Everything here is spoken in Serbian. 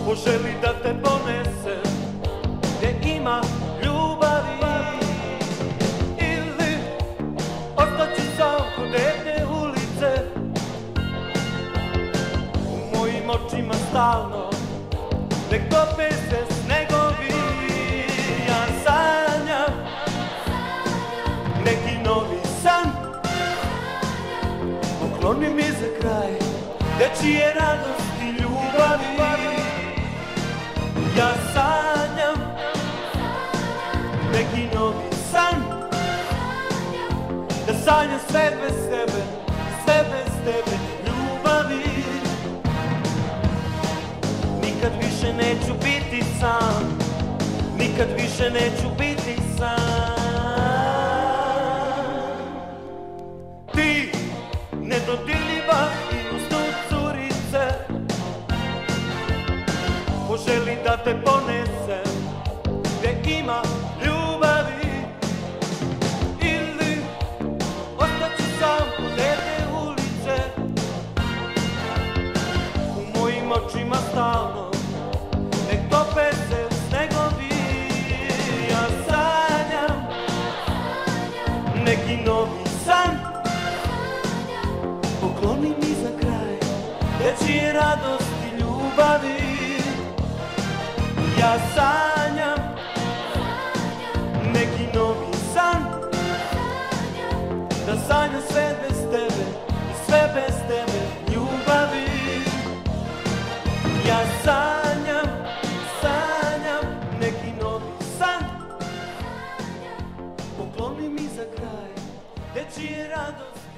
poželi da te ponese gde ima ljubavi, ili ostaću sam ko dete ulice, u mojim očima stalno nek tope se snegovi. Ja sanjam neki novi san, pokloni mi za kraj dečije radosti i ljubavi. Ja sanjam neki novi san, da sanjam sve bez tebe, sve bez tebe ljubavi. Nikad više neću biti sam, nikad više neću biti sam. Ti nedodirljiva i usto curice, poželi da te ponese gde ima ljubavi, ili ostaću sam ko dete ulice, u mojim očima stalno nek tope se snegovi. Ja sanjam neki novi san, pokloni mi za kraj dečije radosti i ljubavi. Ja sanjam neki novi san, da sanjam sve bez tebe i sve bez tebe ljubavi. Ja sanjam, sanjam neki novi san, pokloni mi za kraj dečije radosti